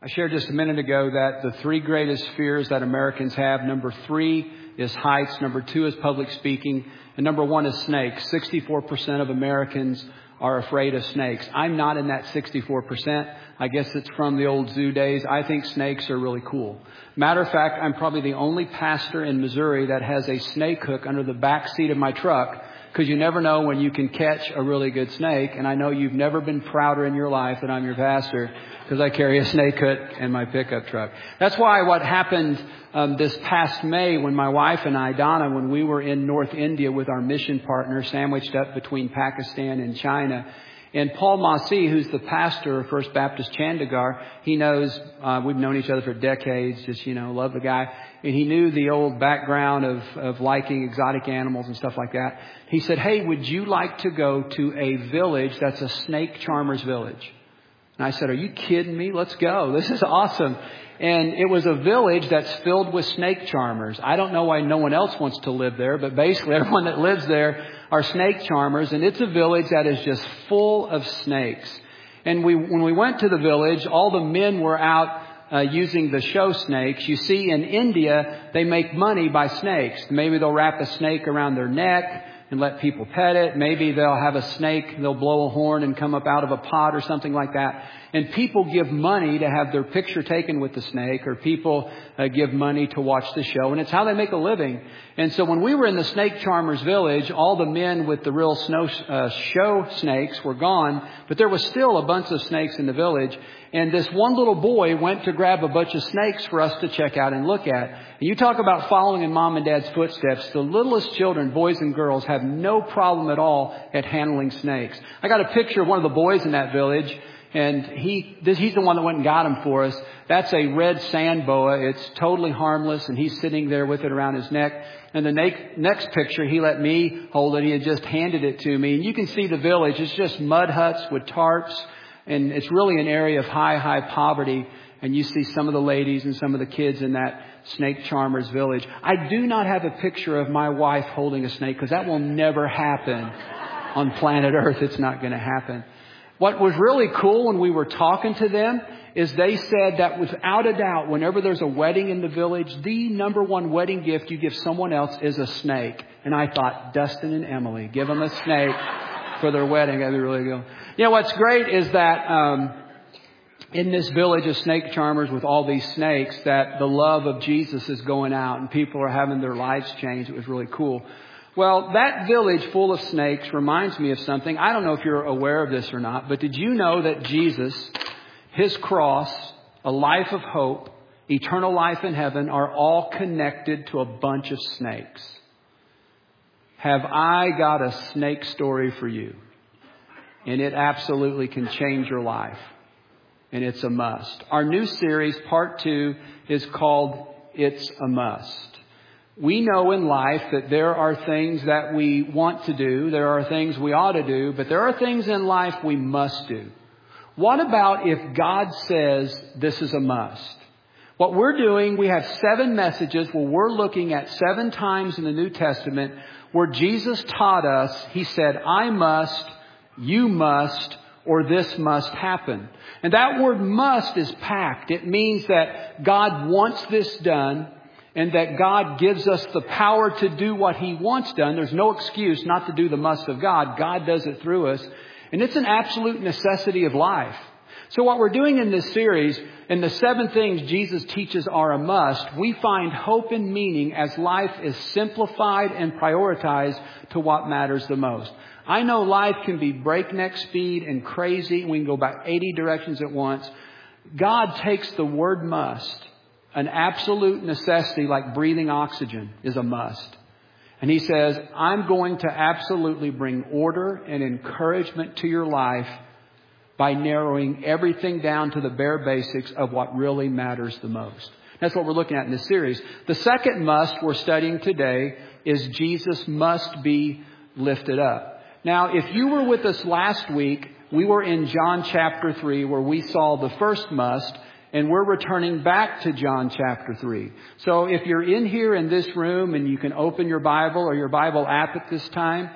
I shared just a minute ago that the three greatest fears that Americans have, number 3 is heights, number 2 is public speaking, and number 1 is snakes. 64% of Americans are afraid of snakes. I'm not in that 64%. I guess it's from the old zoo days. I think snakes are really cool. Matter of fact, I'm probably the only pastor in Missouri that has a snake hook under the back seat of my truck, because you never know when you can catch a really good snake. And I know you've never been prouder in your life that I'm your pastor, because I carry a snake hook in my pickup truck. That's why what happened this past May when my wife and I, Donna, when we were in North India with our mission partner, sandwiched up between Pakistan and China. And Paul Massey, who's the pastor of First Baptist Chandigarh, he knows, we've known each other for decades, just, love the guy. And he knew the old background of liking exotic animals and stuff like that. He said, hey, would you like to go to a village that's a snake charmer's village? And I said, are you kidding me? Let's go. This is awesome. And it was a village that's filled with snake charmers. I don't know why no one else wants to live there, but basically everyone that lives there are snake charmers. And it's a village that is just full of snakes. And when we went to the village, all the men were out using the show snakes. You see, in India, they make money by snakes. Maybe they'll wrap a snake around their neck and let people pet it. Maybe they'll have a snake, they'll blow a horn and come up out of a pot or something like that. And people give money to have their picture taken with the snake, or people give money to watch the show. And it's how they make a living. And so when we were in the snake charmer's village, all the men with the real show snakes were gone, but there was still a bunch of snakes in the village. And this one little boy went to grab a bunch of snakes for us to check out and look at. And you talk about following in mom and dad's footsteps. The littlest children, boys and girls, have no problem at all at handling snakes. I got a picture of one of the boys in that village. And he's the one that went and got him for us. That's a red sand boa. It's totally harmless, and he's sitting there with it around his neck. And the next picture, he let me hold it. He had just handed it to me. And you can see the village. It's just mud huts with tarps. And it's really an area of high poverty. And you see some of the ladies and some of the kids in that snake charmer's village. I do not have a picture of my wife holding a snake, because that will never happen on planet Earth. It's not going to happen. What was really cool when we were talking to them is they said that without a doubt, whenever there's a wedding in the village, the number one wedding gift you give someone else is a snake. And I thought, Dustin and Emily, give them a snake for their wedding. That'd be really good. What's great is that in this village of snake charmers with all these snakes, that the love of Jesus is going out and people are having their lives changed. It was really cool. Well, that village full of snakes reminds me of something. I don't know if you're aware of this or not, but did you know that Jesus, His cross, a life of hope, eternal life in heaven are all connected to a bunch of snakes? Have I got a snake story for you? And it absolutely can change your life. And it's a must. Our new series, part 2, is called It's a Must. We know in life that there are things that we want to do. There are things we ought to do. But there are things in life we must do. What about if God says this is a must? What we're doing, we have 7 messages where we're looking at 7 times in the New Testament where Jesus taught us, He said, I must, you must, or this must happen. And that word must is packed. It means that God wants this done, and that God gives us the power to do what He wants done. There's no excuse not to do the must of God. God does it through us. And it's an absolute necessity of life. So what we're doing in this series, in the 7 things Jesus teaches are a must, we find hope and meaning as life is simplified and prioritized to what matters the most. I know life can be breakneck speed and crazy. We can go about 80 directions at once. God takes the word must. An absolute necessity like breathing oxygen is a must. And He says, I'm going to absolutely bring order and encouragement to your life by narrowing everything down to the bare basics of what really matters the most. That's what we're looking at in this series. The second must we're studying today is Jesus must be lifted up. Now, if you were with us last week, we were in John chapter 3 where we saw the first must. And we're returning back to John chapter 3. So if you're in here in this room and you can open your Bible or your Bible app at this time,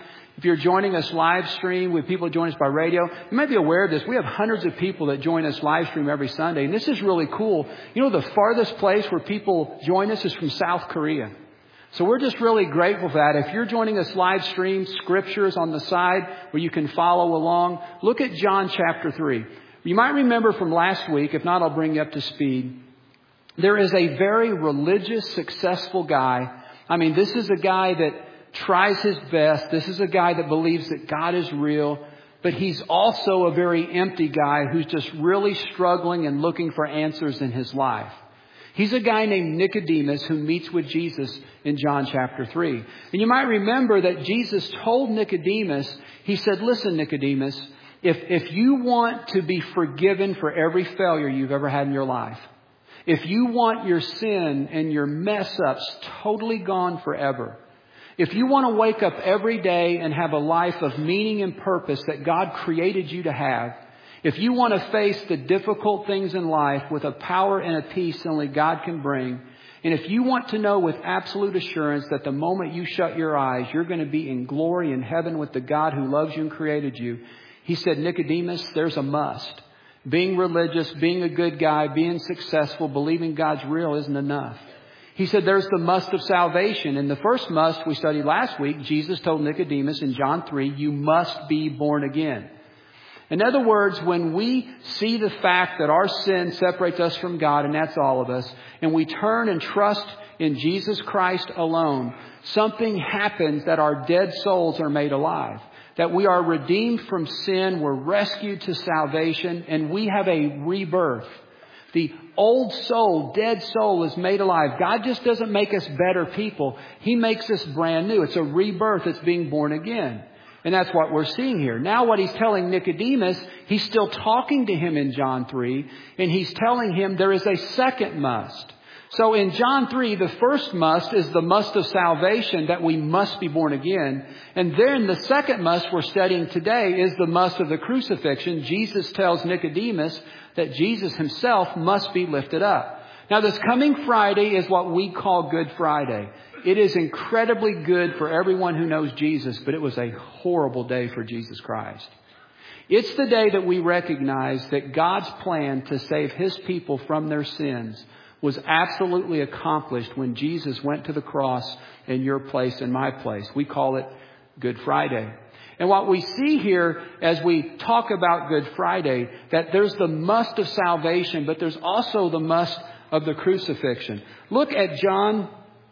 If you're joining us live stream with people who join us by radio, you might be aware of this. We have hundreds of people that join us live stream every Sunday. And this is really cool. You know, the farthest place where people join us is from South Korea. So we're just really grateful for that. If you're joining us live stream, scriptures on the side where you can follow along, look at John chapter 3. You might remember from last week. If not, I'll bring you up to speed. There is a very religious, successful guy. I mean, this is a guy that tries his best. This is a guy that believes that God is real. But he's also a very empty guy who's just really struggling and looking for answers in his life. He's a guy named Nicodemus who meets with Jesus in John chapter 3. And you might remember that Jesus told Nicodemus, he said, listen, Nicodemus, if you want to be forgiven for every failure you've ever had in your life, if you want your sin and your mess ups totally gone forever, if you want to wake up every day and have a life of meaning and purpose that God created you to have, if you want to face the difficult things in life with a power and a peace only God can bring, and if you want to know with absolute assurance that the moment you shut your eyes, you're going to be in glory in heaven with the God who loves you and created you, he said, Nicodemus, there's a must. Being religious, being a good guy, being successful, believing God's real isn't enough. He said there's the must of salvation. And the first must we studied last week, Jesus told Nicodemus in John 3, you must be born again. In other words, when we see the fact that our sin separates us from God, and that's all of us, and we turn and trust in Jesus Christ alone, something happens that our dead souls are made alive. That we are redeemed from sin, we're rescued to salvation, and we have a rebirth. The old soul, dead soul is made alive. God just doesn't make us better people. He makes us brand new. It's a rebirth. It's being born again. And that's what we're seeing here. Now what he's telling Nicodemus, he's still talking to him in John 3, and he's telling him there is a second must. So in John 3, the first must is the must of salvation, that we must be born again. And then the second must we're studying today is the must of the crucifixion. Jesus tells Nicodemus that Jesus himself must be lifted up. Now this coming Friday is what we call Good Friday. It is incredibly good for everyone who knows Jesus, but it was a horrible day for Jesus Christ. It's the day that we recognize that God's plan to save his people from their sins was absolutely accomplished when Jesus went to the cross in your place and my place. We call it Good Friday. And what we see here as we talk about Good Friday, that there's the must of salvation, but there's also the must of the crucifixion. Look at John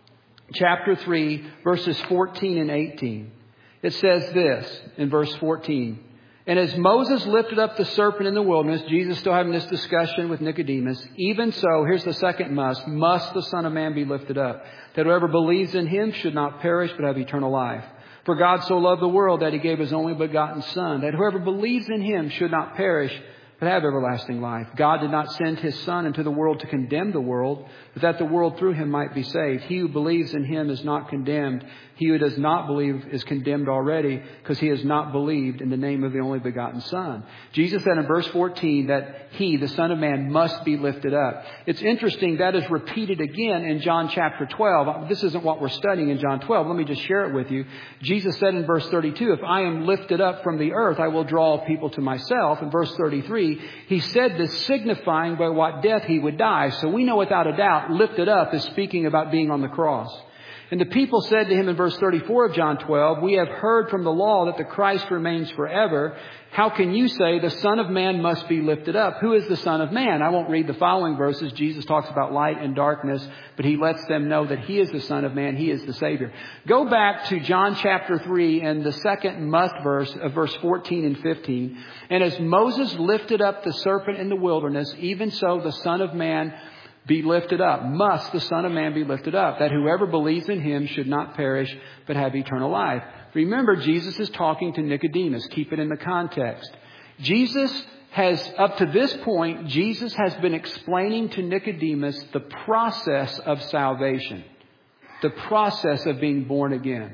chapter 3, verses 14 and 18. It says this in verse 14. And as Moses lifted up the serpent in the wilderness, Jesus still having this discussion with Nicodemus, even so, here's the second must the Son of Man be lifted up, that whoever believes in him should not perish but have eternal life. For God so loved the world that he gave his only begotten Son, that whoever believes in him should not perish but have everlasting life. God did not send his Son into the world to condemn the world, but that the world through him might be saved. He who believes in him is not condemned. He who does not believe is condemned already, because he has not believed in the name of the only begotten Son. Jesus said in verse 14 that he, the Son of Man, must be lifted up. It's interesting, that is repeated again in John chapter 12. This isn't what we're studying in John 12. Let me just share it with you. Jesus said in verse 32, if I am lifted up from the earth, I will draw people to myself. In verse 33, he said this signifying by what death he would die. So we know without a doubt, lifted up is speaking about being on the cross. And the people said to him in verse 34 of John 12, we have heard from the law that the Christ remains forever. How can you say the Son of Man must be lifted up? Who is the Son of Man? I won't read the following verses. Jesus talks about light and darkness, but he lets them know that he is the Son of Man. He is the Savior. Go back to John chapter 3 and the second must verse of verse 14 and 15. And as Moses lifted up the serpent in the wilderness, even so the Son of Man be lifted up. Must the Son of Man be lifted up, that whoever believes in him should not perish, but have eternal life. Remember, Jesus is talking to Nicodemus. Keep it in the context. Jesus has, up to this point, Jesus has been explaining to Nicodemus the process of salvation, the process of being born again.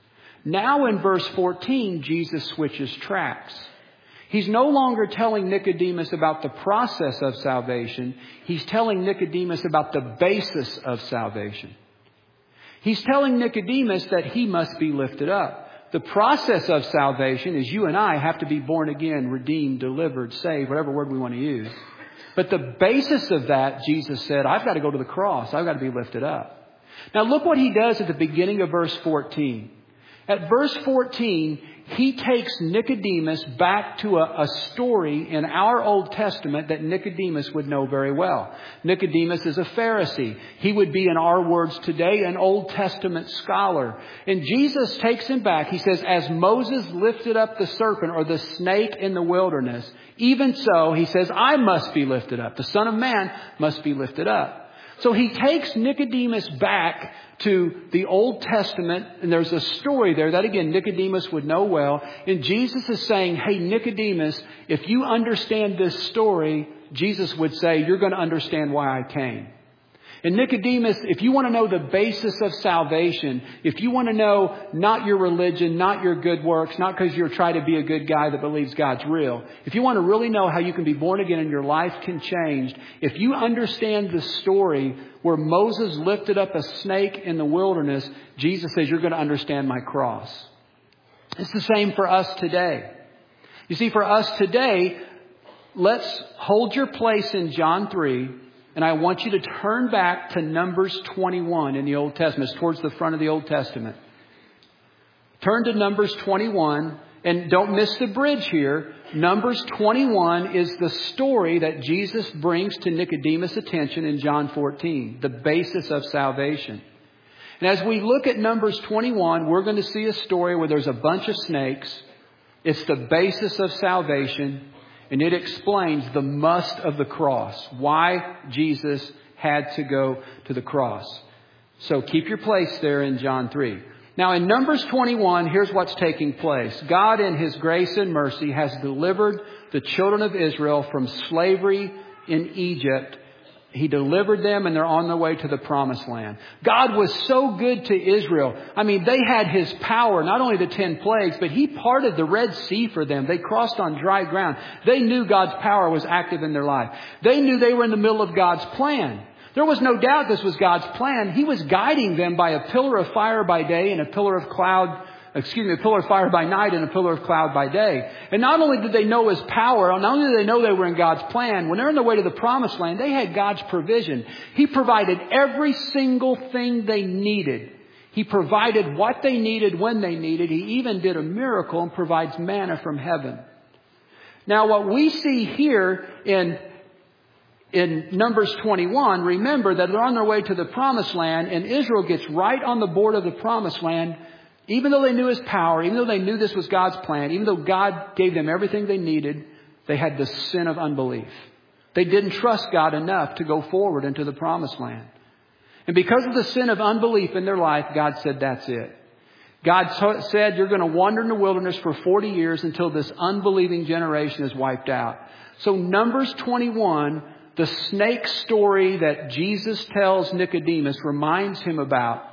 Now in verse 14, Jesus switches tracks. He's no longer telling Nicodemus about the process of salvation. He's telling Nicodemus about the basis of salvation. He's telling Nicodemus that he must be lifted up. The process of salvation is you and I have to be born again, redeemed, delivered, saved, whatever word we want to use. But the basis of that, Jesus said, I've got to go to the cross. I've got to be lifted up. Now look what he does at the beginning of verse 14. At verse 14, he takes Nicodemus back to a story in our Old Testament that Nicodemus would know very well. Nicodemus is a Pharisee. He would be, in our words today, an Old Testament scholar. And Jesus takes him back. He says, as Moses lifted up the serpent or the snake in the wilderness, even so, he says, I must be lifted up. The Son of Man must be lifted up. So he takes Nicodemus back to the Old Testament, and there's a story there that, again, Nicodemus would know well. And Jesus is saying, hey, Nicodemus, if you understand this story, Jesus would say, you're going to understand why I came. And Nicodemus, if you want to know the basis of salvation, if you want to know not your religion, not your good works, not because you're trying to be a good guy that believes God's real, if you want to really know how you can be born again and your life can change, if you understand the story where Moses lifted up a snake in the wilderness, Jesus says you're going to understand my cross. It's the same for us today. You see, for us today, let's hold your place in John 3. And I want you to turn back to Numbers 21 in the Old Testament. It's towards the front of the Old Testament. Turn to Numbers 21. And don't miss the bridge here. Numbers 21 is the story that Jesus brings to Nicodemus' attention in John 14. The basis of salvation. And as we look at Numbers 21, we're going to see a story where there's a bunch of snakes. It's the basis of salvation. And it explains the must of the cross, why Jesus had to go to the cross. So keep your place there in John 3. Now in Numbers 21, here's what's taking place. God in His grace and mercy has delivered the children of Israel from slavery in Egypt. He delivered them and they're on their way to the promised land. God was so good to Israel. I mean, they had His power, not only the 10 plagues, but He parted the Red Sea for them. They crossed on dry ground. They knew God's power was active in their life. They knew they were in the middle of God's plan. There was no doubt this was God's plan. He was guiding them by a pillar of fire by day and a pillar of fire by night and a pillar of cloud by day. And not only did they know His power, not only did they know they were in God's plan, when they're on their way to the promised land, they had God's provision. He provided every single thing they needed. He provided what they needed when they needed. He even did a miracle and provides manna from heaven. Now what we see here in Numbers 21, remember that they're on their way to the promised land and Israel gets right on the border of the promised land. Even though they knew His power, even though they knew this was God's plan, even though God gave them everything they needed, they had the sin of unbelief. They didn't trust God enough to go forward into the promised land. And because of the sin of unbelief in their life, God said, that's it. God said, you're going to wander in the wilderness for 40 years until this unbelieving generation is wiped out. So Numbers 21, the snake story that Jesus tells Nicodemus, reminds him about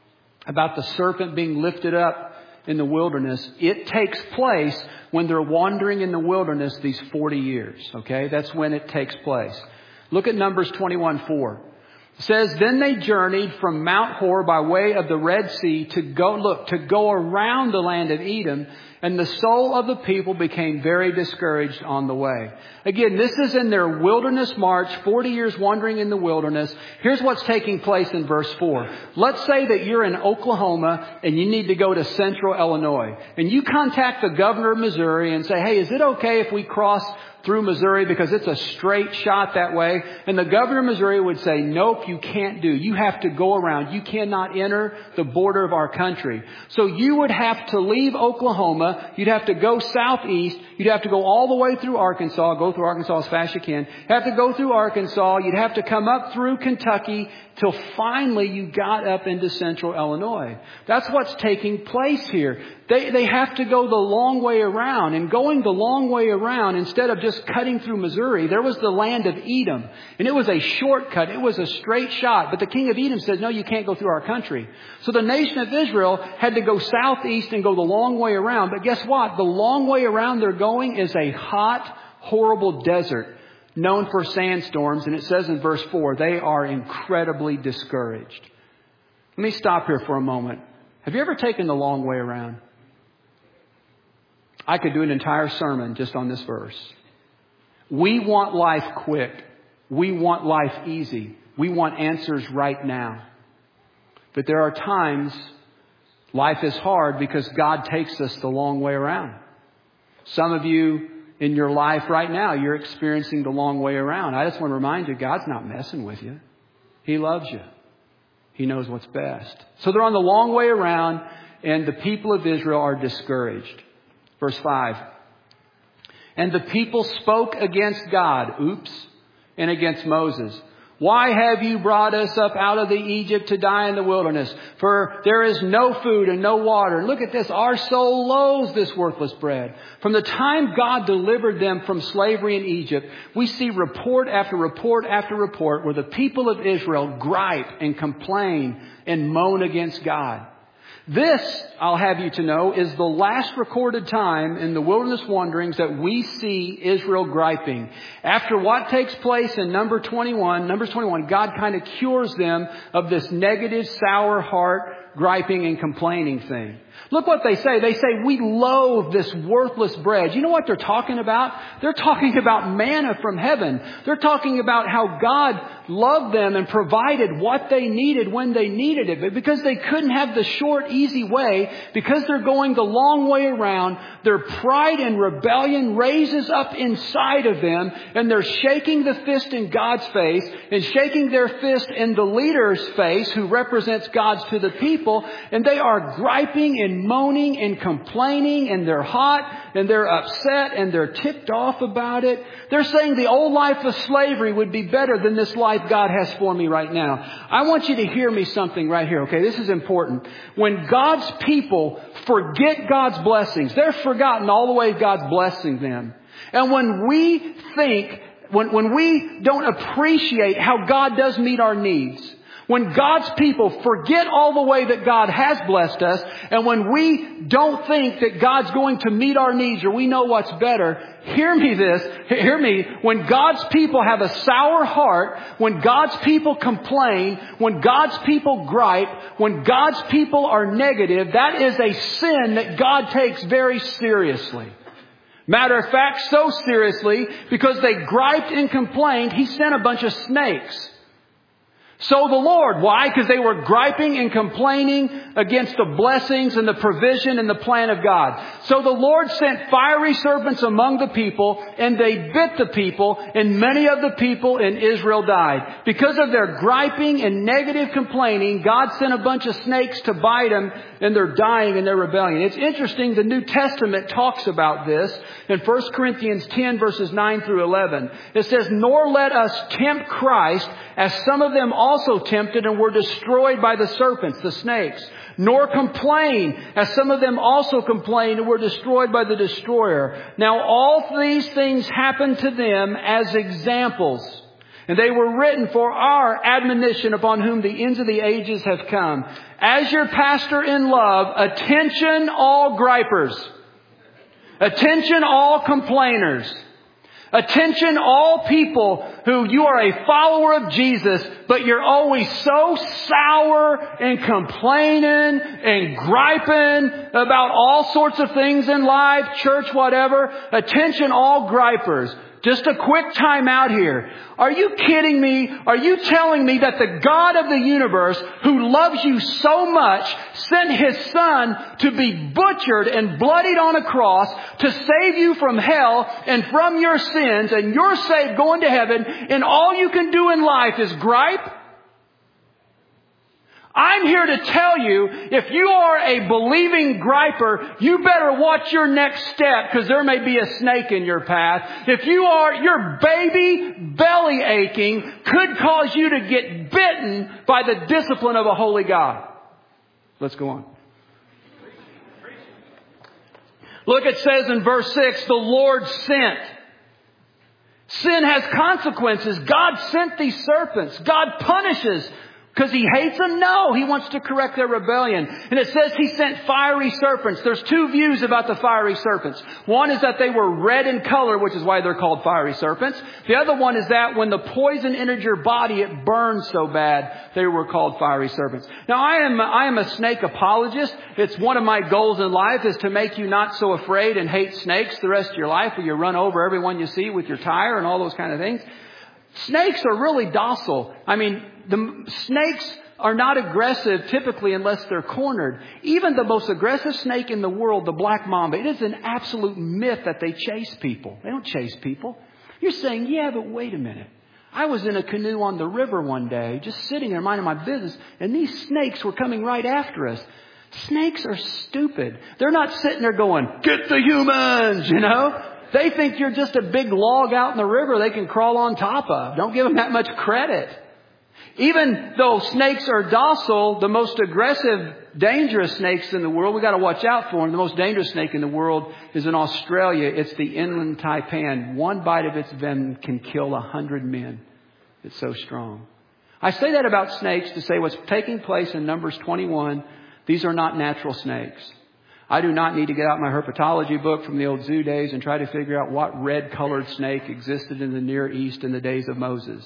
the serpent being lifted up in the wilderness. It takes place when they're wandering in the wilderness these 40 years. Okay, that's when it takes place. Look at Numbers 21:4. It says, then they journeyed from Mount Hor by way of the Red Sea to go around the land of Edom. And the soul of the people became very discouraged on the way. Again, this is in their wilderness march, 40 years wandering in the wilderness. Here's what's taking place in verse 4. Let's say that you're in Oklahoma and you need to go to central Illinois. And you contact the governor of Missouri and say, hey, is it okay if we cross through Missouri because it's a straight shot that way? And the governor of Missouri would say, nope, you can't do. You have to go around. You cannot enter the border of our country. So you would have to leave Oklahoma. You'd have to go southeast. You'd have to go all the way through Arkansas. Go through Arkansas as fast as you can. Have to go through Arkansas. You'd have to come up through Kentucky till finally you got up into central Illinois. That's what's taking place here. They have to go the long way around. And going the long way around, instead of just cutting through Missouri, there was the land of Edom. And it was a shortcut. It was a straight shot. But the king of Edom said, no, you can't go through our country. So the nation of Israel had to go southeast and go the long way around. But guess what? The long way around they're going is a hot, horrible desert known for sandstorms. And it says in verse 4, they are incredibly discouraged. Let me stop here for a moment. Have you ever taken the long way around? I could do an entire sermon just on this verse. We want life quick. We want life easy. We want answers right now. But there are times life is hard because God takes us the long way around. Some of you in your life right now, you're experiencing the long way around. I just want to remind you, God's not messing with you. He loves you. He knows what's best. So they're on the long way around, and the people of Israel are discouraged. Verse 5. And the people spoke against God, and against Moses. Why have you brought us up out of the Egypt to die in the wilderness? For there is no food and no water. And look at this. Our soul loathes this worthless bread. From the time God delivered them from slavery in Egypt, we see report after report after report where the people of Israel gripe and complain and moan against God. This, I'll have you to know, is the last recorded time in the wilderness wanderings that we see Israel griping. After what takes place in Numbers 21, God kind of cures them of this negative, sour heart, griping and complaining thing. Look what they say. They say, we loathe this worthless bread. You know what they're talking about? They're talking about manna from heaven. They're talking about how God loved them and provided what they needed when they needed it. But because they couldn't have the short, easy way, because they're going the long way around, their pride and rebellion raises up inside of them, and they're shaking the fist in God's face and shaking their fist in the leader's face who represents God's to the people, and they are griping and moaning and complaining, and they're hot and they're upset and they're ticked off about it. They're saying the old life of slavery would be better than this life God has for me right now. I want you to hear me something right here, okay? This is important. When God's people forget God's blessings, they're forgotten all the way God's blessing them. And when we think, when we don't appreciate how God does meet our needs, when God's people forget all the way that God has blessed us, and when we don't think that God's going to meet our needs or we know what's better, hear me, when God's people have a sour heart, when God's people complain, when God's people gripe, when God's people are negative, that is a sin that God takes very seriously. Matter of fact, so seriously, because they griped and complained, He sent a bunch of snakes. So the Lord, why? Because they were griping and complaining against the blessings and the provision and the plan of God. So the Lord sent fiery serpents among the people, and they bit the people, and many of the people in Israel died. Because of their griping and negative complaining, God sent a bunch of snakes to bite them, and they're dying in their rebellion. It's interesting, the New Testament talks about this in 1 Corinthians 10 verses 9 through 11. It says, nor let us tempt Christ, as some of them also tempted and were destroyed by the serpents, the snakes. Nor complain, as some of them also complained and were destroyed by the destroyer. Now all these things happened to them as examples, and they were written for our admonition, upon whom the ends of the ages have come. As your pastor in love, attention all gripers. Attention all complainers. Attention all people who you are a follower of Jesus, but you're always so sour and complaining and griping about all sorts of things in life, church, whatever. Attention all gripers. Just a quick time out here. Are you kidding me? Are you telling me that the God of the universe, who loves you so much, sent His Son to be butchered and bloodied on a cross to save you from hell and from your sins, and you're saved going to heaven, and all you can do in life is gripe? I'm here to tell you, if you are a believing griper, you better watch your next step, because there may be a snake in your path. If your baby belly aching could cause you to get bitten by the discipline of a holy God. Let's go on. Look, it says in verse 6, the Lord sent. Sin has consequences. God sent these serpents. God punishes Because he hates them? No, he wants to correct their rebellion. And it says he sent fiery serpents. There's two views about the fiery serpents. One is that they were red in color, which is why they're called fiery serpents. The other one is that when the poison entered your body, it burned so bad, they were called fiery serpents. Now, I am a snake apologist. It's one of my goals in life is to make you not so afraid and hate snakes the rest of your life, where you run over everyone you see with your tire and all those kind of things. Snakes are really docile. I mean, the snakes are not aggressive typically unless they're cornered. Even the most aggressive snake in the world, the black mamba, it is an absolute myth that they chase people. They don't chase people. You're saying, yeah, but wait a minute. I was in a canoe on the river one day, just sitting there minding my business, and these snakes were coming right after us. Snakes are stupid. They're not sitting there going, get the humans, you know. They think you're just a big log out in the river they can crawl on top of. Don't give them that much credit. Even though snakes are docile, the most aggressive, dangerous snakes in the world, we got to watch out for them. The most dangerous snake in the world is in Australia. It's the inland taipan. One bite of its venom can kill 100 men. It's so strong. I say that about snakes to say what's taking place in Numbers 21. These are not natural snakes. I do not need to get out my herpetology book from the old zoo days and try to figure out what red-colored snake existed in the Near East in the days of Moses.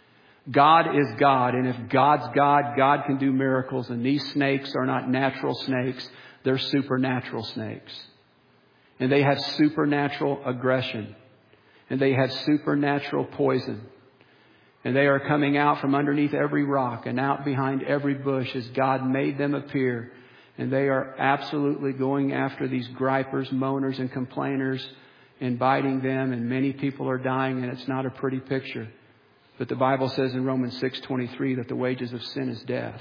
God is God, and if God's God, God can do miracles, and these snakes are not natural snakes. They're supernatural snakes. And they have supernatural aggression. And they have supernatural poison. And they are coming out from underneath every rock and out behind every bush as God made them appear. And they are absolutely going after these gripers, moaners, and complainers and biting them. And many people are dying, and it's not a pretty picture. But the Bible says in Romans 6:23 that the wages of sin is death.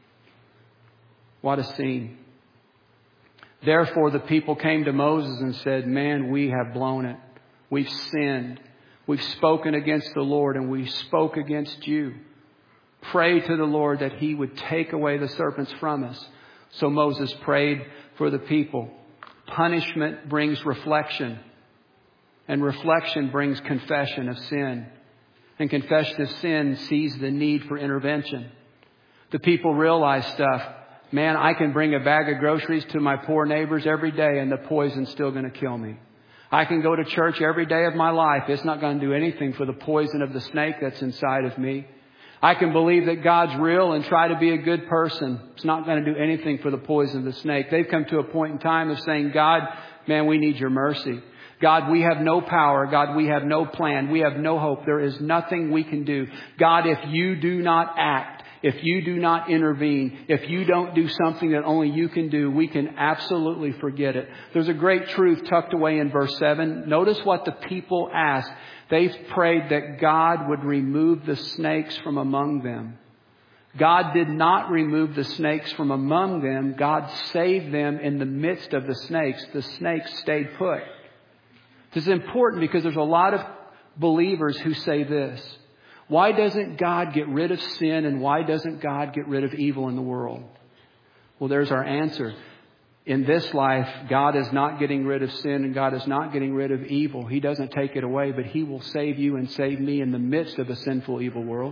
What a scene. Therefore the people came to Moses and said, man, we have blown it. We've sinned. We've spoken against the Lord, and we spoke against you. Pray to the Lord that he would take away the serpents from us. So Moses prayed for the people. Punishment brings reflection. And reflection brings confession of sin. And confession of sin sees the need for intervention. The people realize stuff. Man, I can bring a bag of groceries to my poor neighbors every day, and the poison's still going to kill me. I can go to church every day of my life. It's not going to do anything for the poison of the snake that's inside of me. I can believe that God's real and try to be a good person. It's not going to do anything for the poison of the snake. They've come to a point in time of saying, God, man, we need your mercy. God, we have no power. God, we have no plan. We have no hope. There is nothing we can do. God, if you do not act, if you do not intervene, if you don't do something that only you can do, we can absolutely forget it. There's a great truth tucked away in verse 7. Notice what the people asked. They prayed that God would remove the snakes from among them. God did not remove the snakes from among them. God saved them in the midst of the snakes. The snakes stayed put. This is important because there's a lot of believers who say this. Why doesn't God get rid of sin, and why doesn't God get rid of evil in the world? Well, there's our answer. In this life, God is not getting rid of sin, and God is not getting rid of evil. He doesn't take it away, but He will save you and save me in the midst of a sinful, evil world.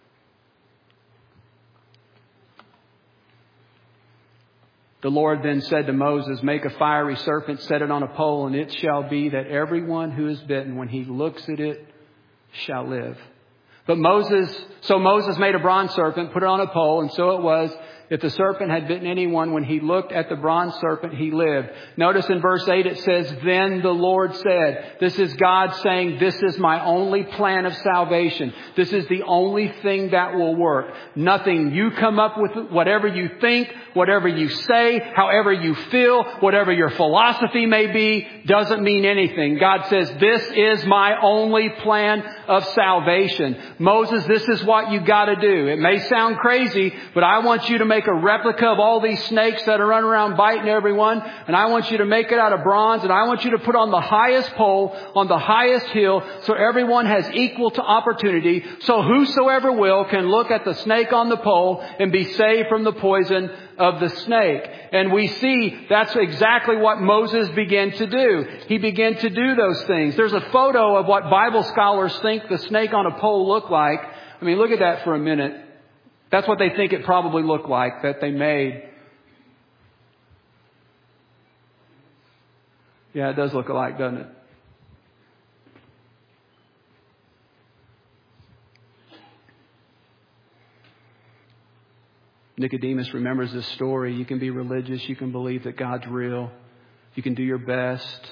The Lord then said to Moses, make a fiery serpent, set it on a pole, and it shall be that everyone who is bitten, when he looks at it, shall live. But Moses made a bronze serpent, put it on a pole, and so it was. If the serpent had bitten anyone, when he looked at the bronze serpent, he lived. Notice in verse 8 it says, then the Lord said, this is God saying, this is my only plan of salvation. This is the only thing that will work. Nothing you come up with, whatever you think, whatever you say, however you feel, whatever your philosophy may be, doesn't mean anything. God says, this is my only plan of salvation. Moses, this is what you got to do. It may sound crazy, but I want you to make a replica of all these snakes that are running around biting everyone. And I want you to make it out of bronze. And I want you to put on the highest pole, on the highest hill, so everyone has equal to opportunity. So whosoever will can look at the snake on the pole and be saved from the poison of the snake. And we see that's exactly what Moses began to do. He began to do those things. There's a photo of what Bible scholars think the snake on a pole looked like. I mean, look at that for a minute. That's what they think it probably looked like that they made. Yeah, it does look alike, doesn't it? Nicodemus remembers this story. You can be religious. You can believe that God's real. You can do your best.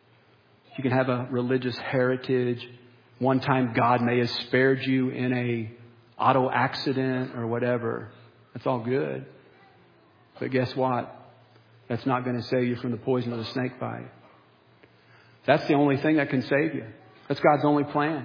You can have a religious heritage. One time God may have spared you in a auto accident or whatever. That's all good. But guess what? That's not going to save you from the poison of the snake bite. That's the only thing that can save you. That's God's only plan.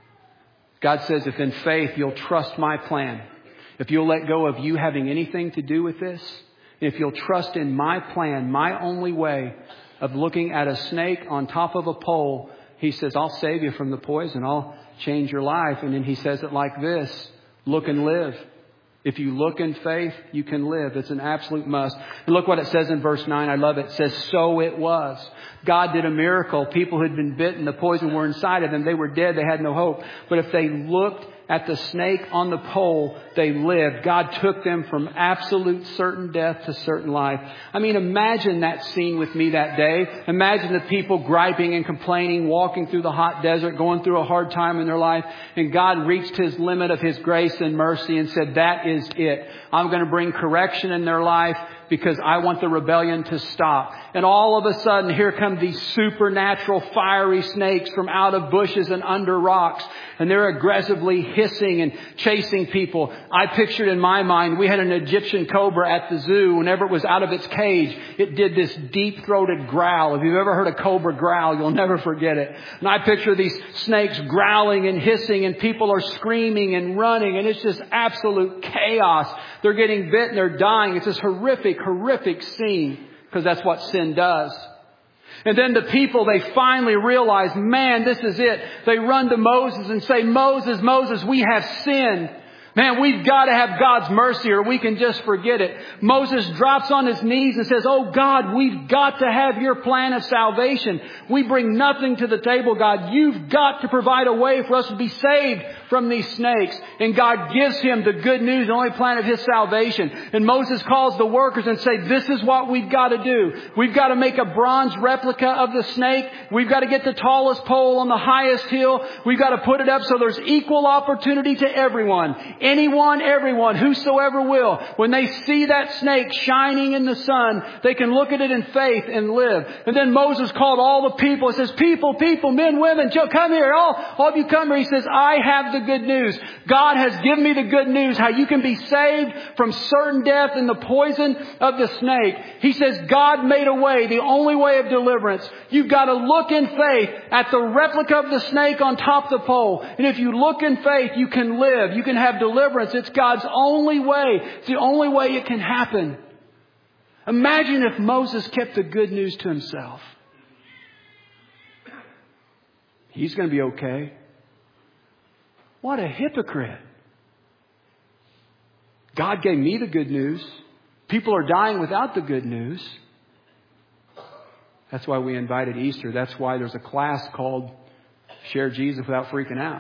God says, if in faith you'll trust my plan, if you'll let go of you having anything to do with this, if you'll trust in my plan, my only way of looking at a snake on top of a pole, He says, I'll save you from the poison. I'll change your life. And then He says it like this, look and live. If you look in faith, you can live. It's an absolute must. And look what it says in verse 9. I love it. It says, so it was. God did a miracle. People who had been bitten, the poison were inside of them. They were dead. They had no hope. But if they looked at the snake on the pole, they lived. God took them from absolute certain death to certain life. I mean, imagine that scene with me that day. Imagine the people griping and complaining, walking through the hot desert, going through a hard time in their life. And God reached His limit of His grace and mercy and said, that is it. I'm going to bring correction in their life because I want the rebellion to stop. And all of a sudden, here come these supernatural fiery snakes from out of bushes and under rocks. And they're aggressively hissing and chasing people. I pictured in my mind, we had an Egyptian cobra at the zoo. Whenever it was out of its cage, it did this deep-throated growl. If you've ever heard a cobra growl, you'll never forget it. And I picture these snakes growling and hissing, and people are screaming and running, and it's just absolute chaos. They're getting bitten, they're dying. It's this horrific, horrific scene, because that's what sin does. And then the people, they finally realize, man, this is it. They run to Moses and say, Moses, Moses, we have sinned. Man, we've got to have God's mercy or we can just forget it. Moses drops on his knees and says, oh God, we've got to have your plan of salvation. We bring nothing to the table, God. You've got to provide a way for us to be saved from these snakes. And God gives him the good news, the only plan of His salvation. And Moses calls the workers and say, this is what we've got to do. We've got to make a bronze replica of the snake. We've got to get the tallest pole on the highest hill. We've got to put it up so there's equal opportunity to everyone. Anyone, everyone, whosoever will. When they see that snake shining in the sun, they can look at it in faith and live. And then Moses called all the people and says, people, men, women, come here. All of you come here. He says, I have the good news. God has given me the good news how you can be saved from certain death and the poison of the snake. He says, God made a way, the only way of deliverance. You've got to look in faith at the replica of the snake on top of the pole. And if you look in faith, you can live. You can have deliverance. It's God's only way. It's the only way it can happen. Imagine if Moses kept the good news to himself. He's going to be okay. What a hypocrite. God gave me the good news. People are dying without the good news. That's why we invited Easter. That's why there's a class called Share Jesus Without Freaking Out.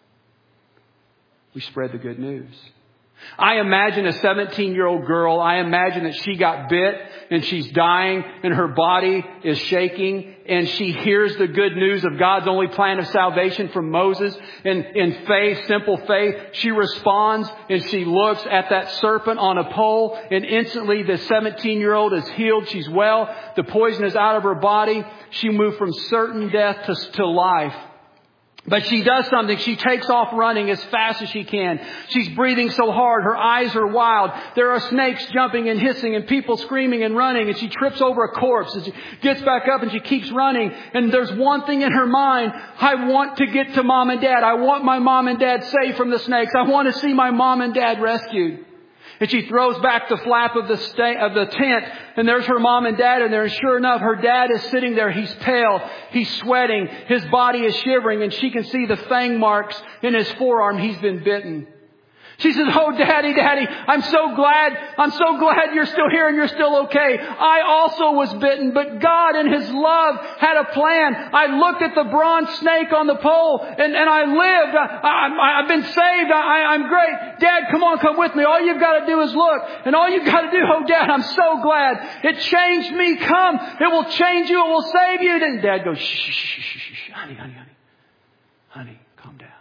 We spread the good news. I imagine a 17-year-old girl. I imagine that she got bit and she's dying and her body is shaking and she hears the good news of God's only plan of salvation from Moses. And in faith, simple faith, she responds and she looks at that serpent on a pole and instantly the 17-year-old is healed. She's well. The poison is out of her body. She moved from certain death to life. But she does something. She takes off running as fast as she can. She's breathing so hard. Her eyes are wild. There are snakes jumping and hissing and people screaming and running. And she trips over a corpse. And she gets back up and she keeps running. And there's one thing in her mind. I want to get to Mom and Dad. I want my mom and dad saved from the snakes. I want to see my mom and dad rescued. And she throws back the flap of the tent, and there's her mom and dad in there. And sure enough, her dad is sitting there. He's pale. He's sweating. His body is shivering, and she can see the fang marks in his forearm. He's been bitten. She says, oh, Daddy, I'm so glad you're still here and you're still okay. I also was bitten, but God in His love had a plan. I looked at the bronze snake on the pole and I lived. I've been saved. I'm great. Dad, come with me. All you've got to do is look. And all you've got to do, oh, Dad, I'm so glad. It changed me. Come. It will change you. It will save you. Then Dad goes, shh, honey, calm down.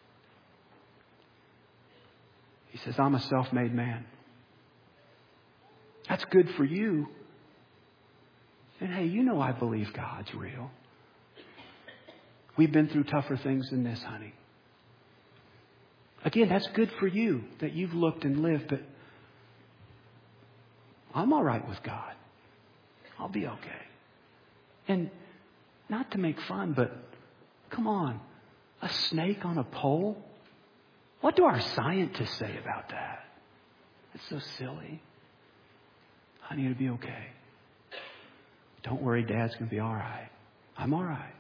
He says, I'm a self-made man. That's good for you. And hey, you know I believe God's real. We've been through tougher things than this, honey. Again, that's good for you that you've looked and lived, but I'm all right with God. I'll be okay. And not to make fun, but come on, a snake on a pole? What do our scientists say about that? It's so silly. Honey, it'll be okay. Don't worry, Dad's going to be all right. I'm all right.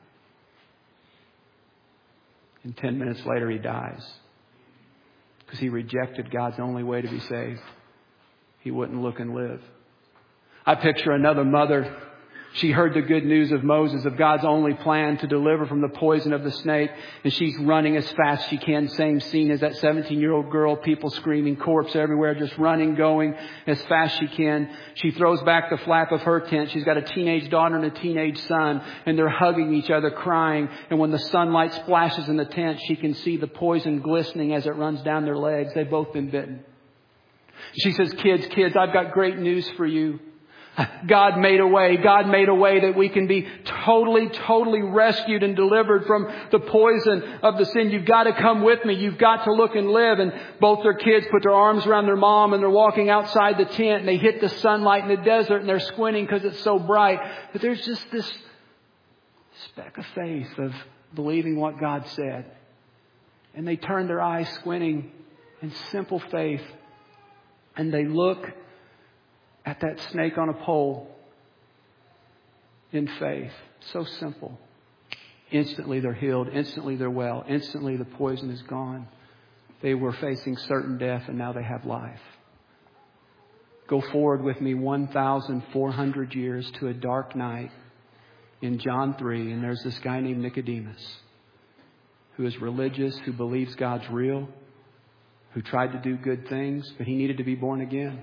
And 10 minutes later, he dies. Because he rejected God's only way to be saved. He wouldn't look and live. I picture another mother. She heard the good news of Moses, of God's only plan to deliver from the poison of the snake. And she's running as fast as she can. Same scene as that 17-year-old girl, people screaming, corpse everywhere, just running, going as fast as she can. She throws back the flap of her tent. She's got a teenage daughter and a teenage son, and they're hugging each other, crying. And when the sunlight splashes in the tent, she can see the poison glistening as it runs down their legs. They've both been bitten. She says, kids, I've got great news for you. God made a way. God made a way that we can be totally rescued and delivered from the poison of the sin. You've got to come with me. You've got to look and live. And both their kids put their arms around their mom and they're walking outside the tent and they hit the sunlight in the desert and they're squinting because it's so bright. But there's just this speck of faith of believing what God said. And they turn their eyes squinting in simple faith and they look at that snake on a pole in faith. So simple. Instantly they're healed. Instantly they're well. Instantly the poison is gone. They were facing certain death and now they have life. Go forward with me 1,400 years to a dark night in John 3. And there's this guy named Nicodemus who is religious, who believes God's real, who tried to do good things, but he needed to be born again.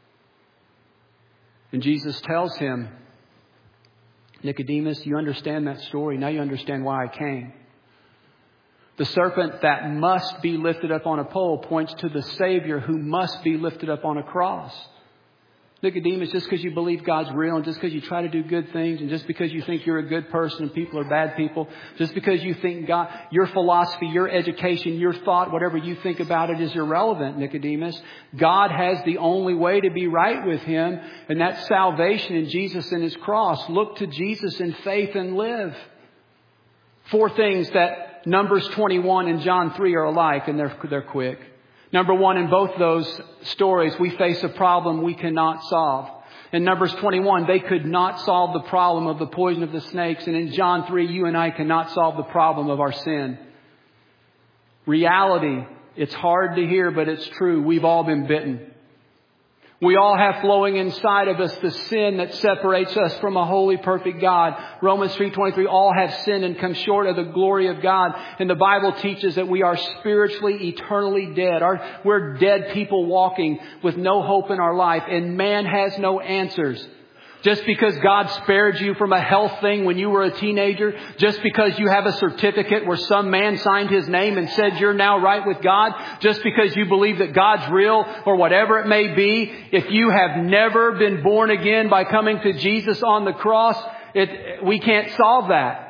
And Jesus tells him, Nicodemus, you understand that story. Now you understand why I came. The serpent that must be lifted up on a pole points to the Savior who must be lifted up on a cross. Nicodemus, just because you believe God's real and just because you try to do good things and just because you think you're a good person and people are bad people, just because you think God, your philosophy, your education, your thought, whatever you think about it is irrelevant, Nicodemus. God has the only way to be right with Him, and that's salvation in Jesus and His cross. Look to Jesus in faith and live. 4 things that Numbers 21 and John 3 are alike, and they're quick. Number 1, in both those stories, we face a problem we cannot solve. In Numbers 21, they could not solve the problem of the poison of the snakes. And in John 3, you and I cannot solve the problem of our sin. Reality, it's hard to hear, but it's true. We've all been bitten. We all have flowing inside of us the sin that separates us from a holy, perfect God. Romans 3:23, all have sinned and come short of the glory of God. And the Bible teaches that we are spiritually, eternally dead. We're dead people walking with no hope in our life. And man has no answers. Just because God spared you from a health thing when you were a teenager, just because you have a certificate where some man signed his name and said you're now right with God, just because you believe that God's real or whatever it may be, if you have never been born again by coming to Jesus on the cross, we can't solve that.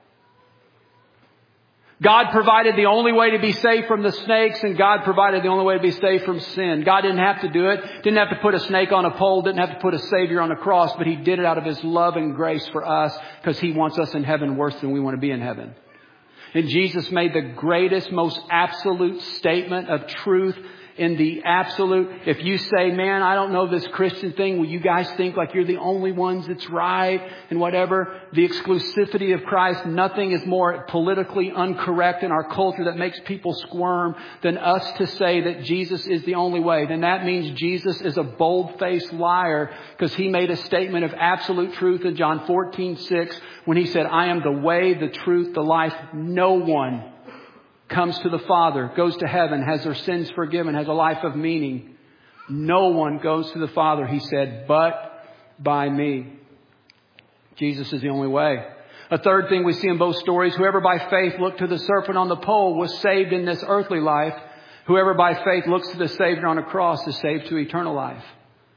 God provided the only way to be saved from the snakes, and God provided the only way to be saved from sin. God didn't have to do it. Didn't have to put a snake on a pole. Didn't have to put a Savior on a cross. But He did it out of His love and grace for us because He wants us in heaven worse than we want to be in heaven. And Jesus made the greatest, most absolute statement of truth in the absolute. If you say, man, I don't know this Christian thing, will you guys think like you're the only ones that's right and whatever? The exclusivity of Christ, nothing is more politically incorrect in our culture that makes people squirm than us to say that Jesus is the only way. Then that means Jesus is a bold-faced liar, because he made a statement of absolute truth in John 14:6 when he said, I am the way, the truth, the life. No one comes to the Father, goes to heaven, has their sins forgiven, has a life of meaning. No one goes to the Father, he said, but by me. Jesus is the only way. A third thing we see in both stories, whoever by faith looked to the serpent on the pole was saved in this earthly life. Whoever by faith looks to the Savior on a cross is saved to eternal life.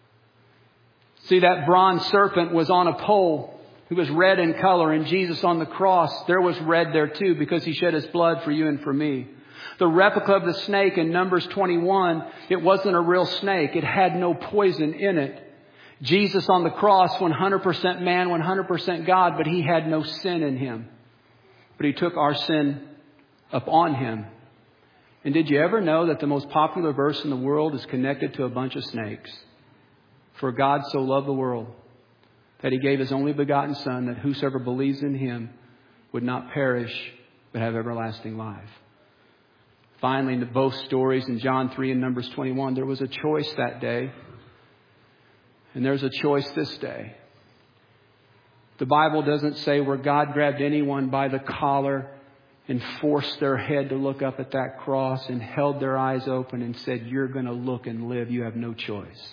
See, that bronze serpent was on a pole. He was red in color, and Jesus on the cross, there was red there too, because he shed his blood for you and for me. The replica of the snake in Numbers 21, it wasn't a real snake. It had no poison in it. Jesus on the cross, 100% man, 100% God, but he had no sin in him. But he took our sin upon him. And did you ever know that the most popular verse in the world is connected to a bunch of snakes? For God so loved the world that he gave his only begotten Son, that whosoever believes in him would not perish, but have everlasting life. Finally, in both stories, in John 3 and Numbers 21, there was a choice that day. And there's a choice this day. The Bible doesn't say where God grabbed anyone by the collar and forced their head to look up at that cross and held their eyes open and said, you're going to look and live. You have no choice.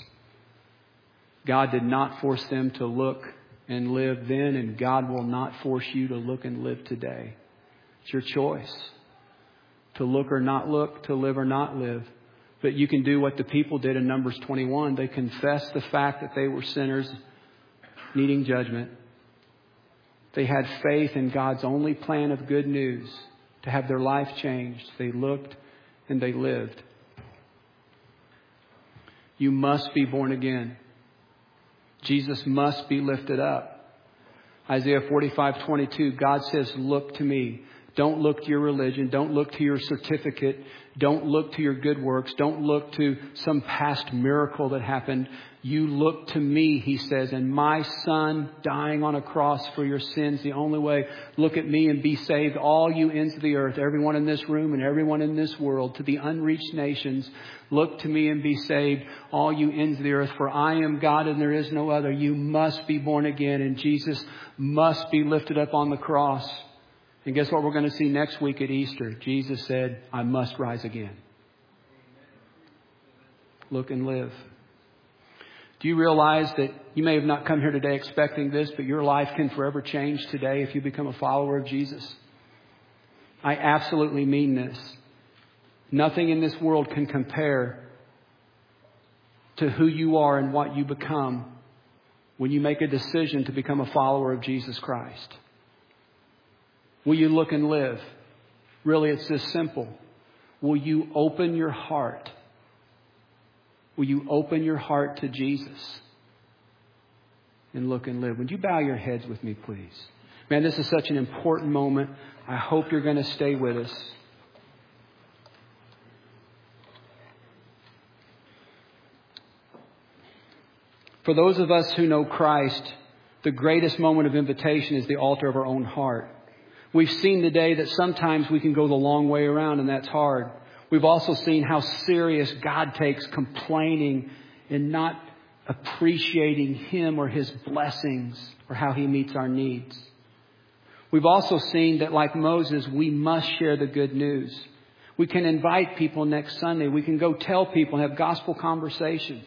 God did not force them to look and live then, and God will not force you to look and live today. It's your choice to look or not look, to live or not live. But you can do what the people did in Numbers 21. They confessed the fact that they were sinners needing judgment. They had faith in God's only plan of good news to have their life changed. They looked and they lived. You must be born again. Jesus must be lifted up. Isaiah 45:22, God says, look to me. Don't look to your religion. Don't look to your certificate. Don't look to your good works. Don't look to some past miracle that happened. You look to me, he says, and my Son dying on a cross for your sins. The only way, look at me and be saved. All you ends of the earth, everyone in this room and everyone in this world, to the unreached nations, look to me and be saved. All you ends of the earth, for I am God and there is no other. You must be born again, and Jesus must be lifted up on the cross. And guess what we're going to see next week at Easter? Jesus said, I must rise again. Look and live. Do you realize that you may have not come here today expecting this, but your life can forever change today if you become a follower of Jesus? I absolutely mean this. Nothing in this world can compare to who you are and what you become when you make a decision to become a follower of Jesus Christ. Will you look and live? Really, it's this simple. Will you open your heart? Will you open your heart to Jesus and look and live? Would you bow your heads with me, please? Man, this is such an important moment. I hope you're going to stay with us. For those of us who know Christ, the greatest moment of invitation is the altar of our own heart. We've seen today that sometimes we can go the long way around, and that's hard. We've also seen how serious God takes complaining and not appreciating Him or His blessings or how He meets our needs. We've also seen that, like Moses, we must share the good news. We can invite people next Sunday. We can go tell people and have gospel conversations.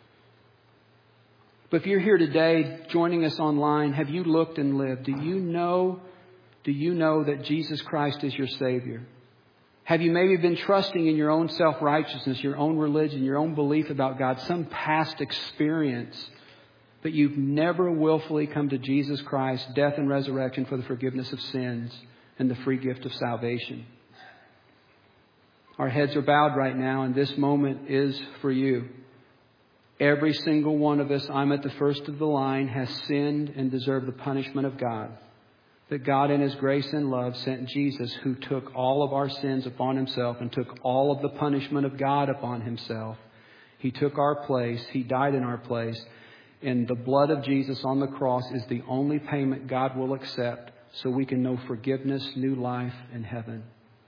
But if you're here today joining us online, have you looked and lived? Do you know that Jesus Christ is your Savior? Have you maybe been trusting in your own self-righteousness, your own religion, your own belief about God, some past experience, but you've never willfully come to Jesus Christ, death and resurrection for the forgiveness of sins and the free gift of salvation? Our heads are bowed right now, and this moment is for you. Every single one of us, I'm at the first of the line, has sinned and deserved the punishment of God. that God in His grace and love sent Jesus, who took all of our sins upon Himself and took all of the punishment of God upon Himself. He took our place. He died in our place. And the blood of Jesus on the cross is the only payment God will accept so we can know forgiveness, new life, and heaven.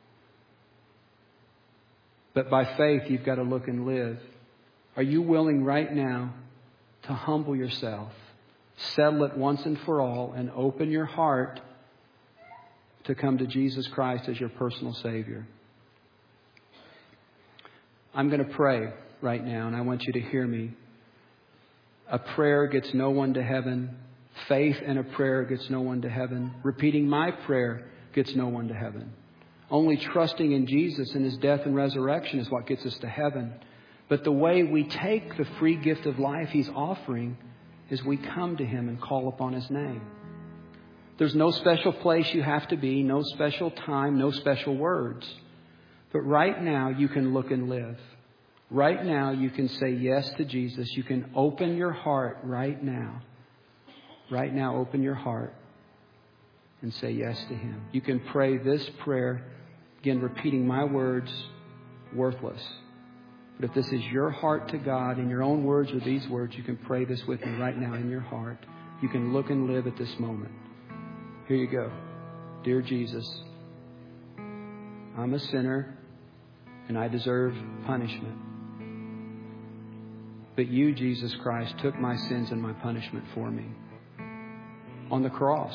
But by faith, you've got to look and live. Are you willing right now to humble yourself, settle it once and for all, and open your heart to come to Jesus Christ as your personal Savior? I'm going to pray right now, and I want you to hear me. A prayer gets no one to heaven. Faith in a prayer gets no one to heaven. Repeating my prayer gets no one to heaven. Only trusting in Jesus and His death and resurrection is what gets us to heaven. But the way we take the free gift of life He's offering is we come to Him and call upon His name. There's no special place you have to be, no special time, no special words. But right now you can look and live. Right now you can say yes to Jesus. You can open your heart right now. Right now open your heart and say yes to Him. You can pray this prayer, again repeating my words, worthless. But if this is your heart to God, in your own words or these words, you can pray this with me right now in your heart. You can look and live at this moment. Here you go. Dear Jesus, I'm a sinner and I deserve punishment. But you, Jesus Christ, took my sins and my punishment for me. On the cross,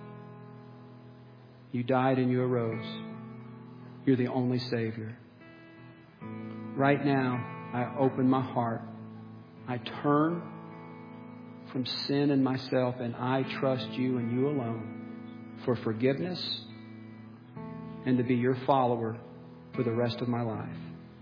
you died and you arose. You're the only Savior. Right now, I open my heart. I turn from sin and myself, and I trust you and you alone for forgiveness and to be your follower for the rest of my life.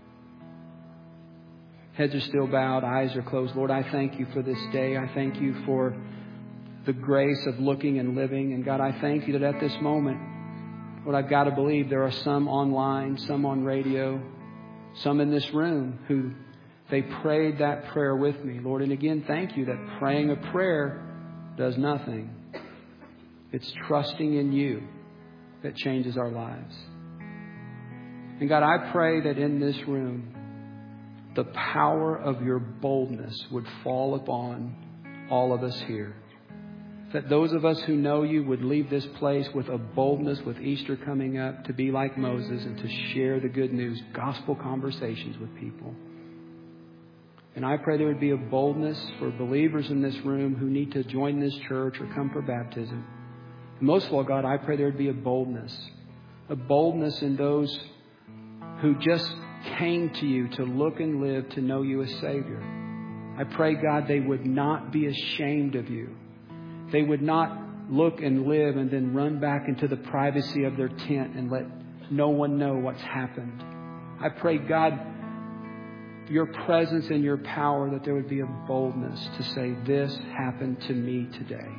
Heads are still bowed, eyes are closed. Lord, I thank you for this day. I thank you for the grace of looking and living. And God, I thank you that at this moment, Lord, I've got to believe there are some online, some on radio, some in this room who they prayed that prayer with me, Lord. And again, thank you that praying a prayer does nothing. It's trusting in you that changes our lives. And God, I pray that in this room, the power of your boldness would fall upon all of us here. That those of us who know you would leave this place with a boldness with Easter coming up to be like Moses and to share the good news, gospel conversations with people. And I pray there would be a boldness for believers in this room who need to join this church or come for baptism. And most of all, God, I pray there would be a boldness in those who just came to you to look and live, to know you as Savior. I pray, God, they would not be ashamed of you. They would not look and live and then run back into the privacy of their tent and let no one know what's happened. I pray, God, your presence and your power, that there would be a boldness to say, this happened to me today.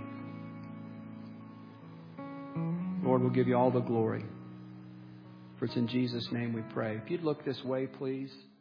Lord, we'll give you all the glory. For it's in Jesus' name we pray. If you'd look this way, please.